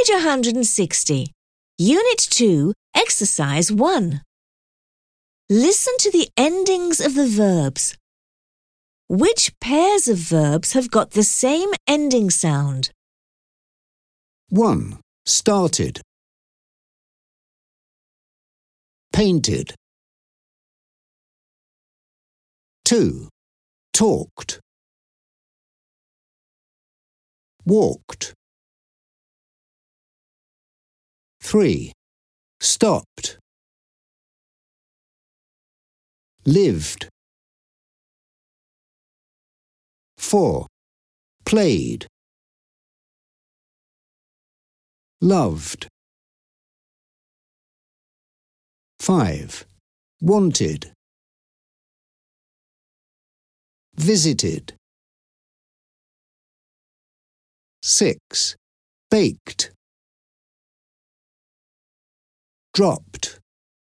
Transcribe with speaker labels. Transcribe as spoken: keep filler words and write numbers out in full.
Speaker 1: Page one hundred sixty. Unit two, Exercise one. Listen to the endings of the verbs. Which pairs of verbs have got the same ending sound?
Speaker 2: one. Started. Painted. two. Talked. Walked. three. Stopped. Lived. four. Played. Loved. five. Wanted. Visited. six. Baked. Dropped.